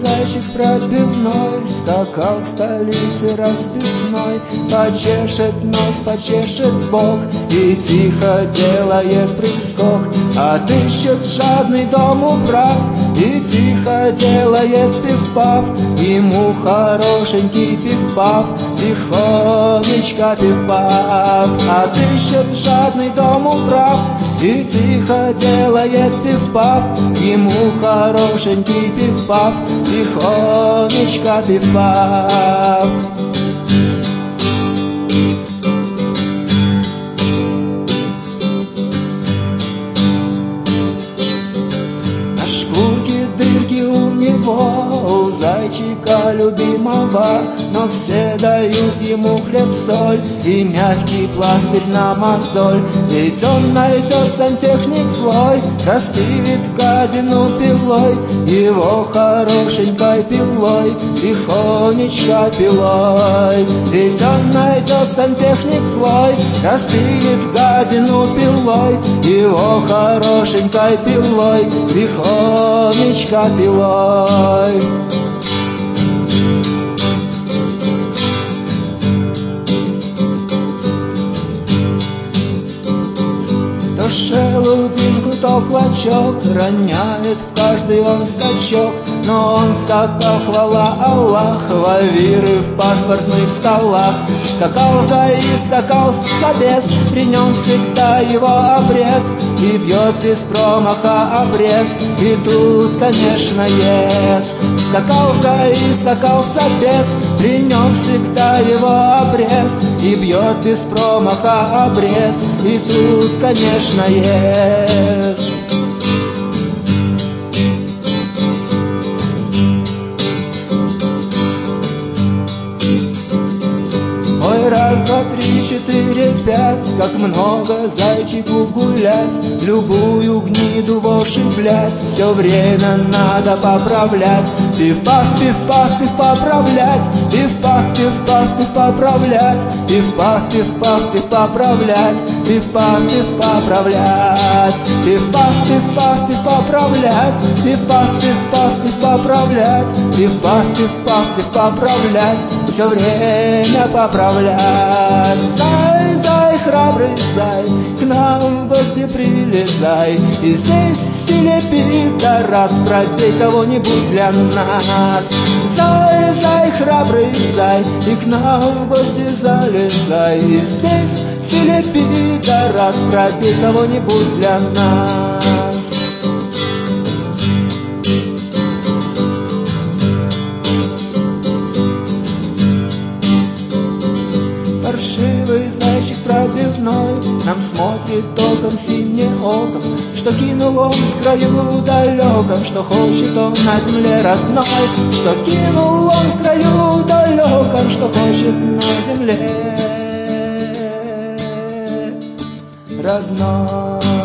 зайчик пробивной скакал в столице расписной, почешет нос, почешет бок и тихо делает прыг-скок. Отыщет жадный дом управ и тихо делает пиф-паф. Ему хорошенький пиф-паф, тихонечко пиф-паф. Отыщет жадный дом управ и тихо делает пиф-паф. Ему хорошенький пиф-паф, тихонечко пиф-паф. Шкурки, дырки у него, у зайчика любимого, но все дают ему хлеб-соль и мягкий пластырь на мозоль. Ведь он найдет сантехник злой, распилит гадину пилой, его хорошенькой пилой, тихонечко пилой. Ведь он найдет сантехник злой, распилит гадину пилой, его хорошенькой пилой, тихонечко пилой. То шелудинку, то клочок роняет в каждый он скачок. Но он скакал, хвала Аллах, в авиры в паспортных столах. Скакал в ГАИ, скакал собес, при нем всегда его обрез, и бьет без промаха обрез, и тут, конечно, ес. Скакал в ГАИ, скакал собес, при нем всегда его обрез, и бьет без промаха обрез, и тут, конечно, ес. Раз, два, три, четыре, пять, как много зайчику гулять, любую гниду вошиблять, все время надо поправлять. Пиф-паф, пиф-паф, пиф поправлять, пиф-паф, пиф-паф, пиф поправлять, пиф-паф, пиф-паф, пиф поправлять, пиф-паф, пиф поправлять, пиф-паф, пиф-паф, пиф поправлять, пиф-паф, пиф-паф, пиф поправлять, пиф-паф, пиф-паф, пиф поправлять, все время поправлять. Зай, зай, храбрый зай, к нам в гости прилезай, и здесь в стиле пидорас пробей кого-нибудь для нас. Зай, зай, храбрый зай, и к нам в гости залезай, и здесь в стиле пидорас пробей кого-нибудь для нас. Паршивый зайчик пробивной нам смотрит оком синим оком, что кинул он в краю далеком, что хочет он на земле родной, что кинул он в краю далеком, что хочет на земле родной.